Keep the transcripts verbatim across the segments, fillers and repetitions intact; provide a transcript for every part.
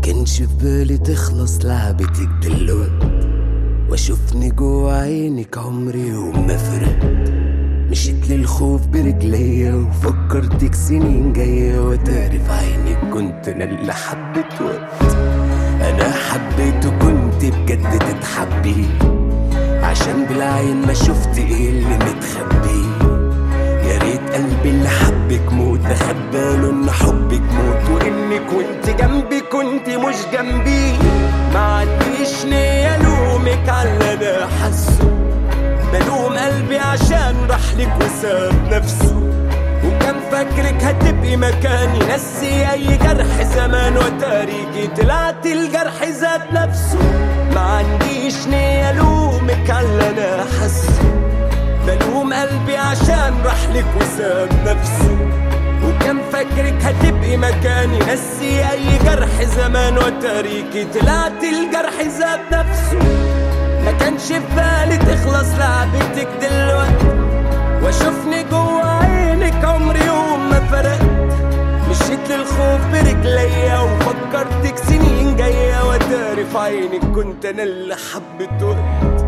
كانش في بالي تخلص لعبتك دلوقت، واشوفني جوا عينك عمري وما فرقت. مشيت للخوف برجليا وفكرتك سنين جاية، وتعرف عينك كنت انا اللي حبيت وقت. انا حبيت وكنت بجد تتحبي، عشان بالعين ما شفت ايه اللي متخبي. يا ريت قلبي اللي حبك موت اخباله ان حبك موت، وانك وانت جنبي كنت مش جنبي. ما عنديش نية الومك على اللي انا حاسه، بلوم قلبي عشان راحلك وساب نفسه. وكان فاكرك هتبقي مكاني، نسي اي جرح زمان وتاريخي، طلعت الجرح ذات نفسه. ما عنديش نية الومك على اللي انا حاسه، بلوم قلبي عشان راحلك وساب نفسه. وكان فاكرك هتبقي مكاني، نسي اي جرح زمان وتاريخي، طلعت الجرح ذات نفسه. ما كانش في بالي تخلص لعبتك دلوقتي، واشوفني جوا عينك عمري يوم ما فرقت. مشيت للخوف برجليا وفكرتك سنين جاية، وتاري في عينك كنت انا اللي حبيت وقت.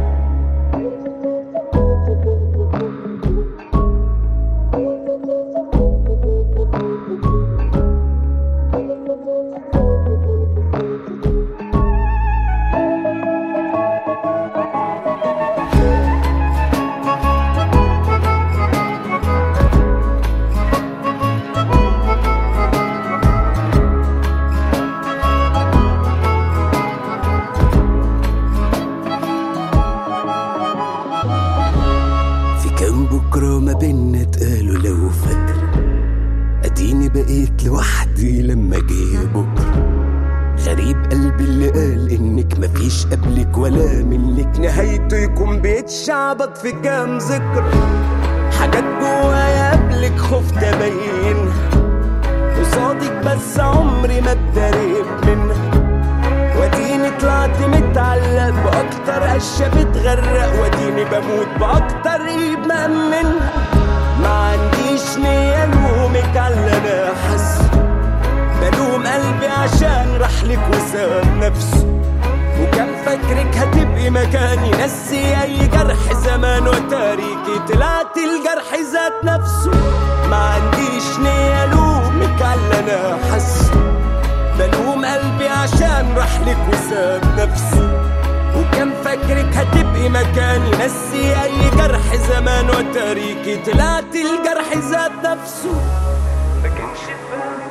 بكرة ما بينا اتقالوا لو فاكرة، اديني بقيت لوحدي لما جه بكرة. غريب قلبي اللي قال انك مفيش قبلك ولا منك، نهايته يكون بيتشعبط في كام ذكرى. حاجات جوايا قبلك خفت ابينها قصادك، بس عمري ما اتدريت منها. واديني طلعت متعلق باكتر قشة بتغرق، واديني بموت باكتر ايد مأمنها. ما عنديش نية الومك على اللي انا حاسه، بلوم قلبي عشان راحلك وساب نفسه. وكان فاكرك هتبقي مكاني، نسي اي جرح زمان وتاريخي، طلعت الجرح ذات نفسه. ما عنديش نية الومك على اللي انا حاسه، بلوم قلبي عشان راحلك وساب نفسه. وكان فاكرك هتبقي مكاني، نسي اي جرح زمان وتاريخي، طلعت الجرح ذات نفسه. ما كانش في بالي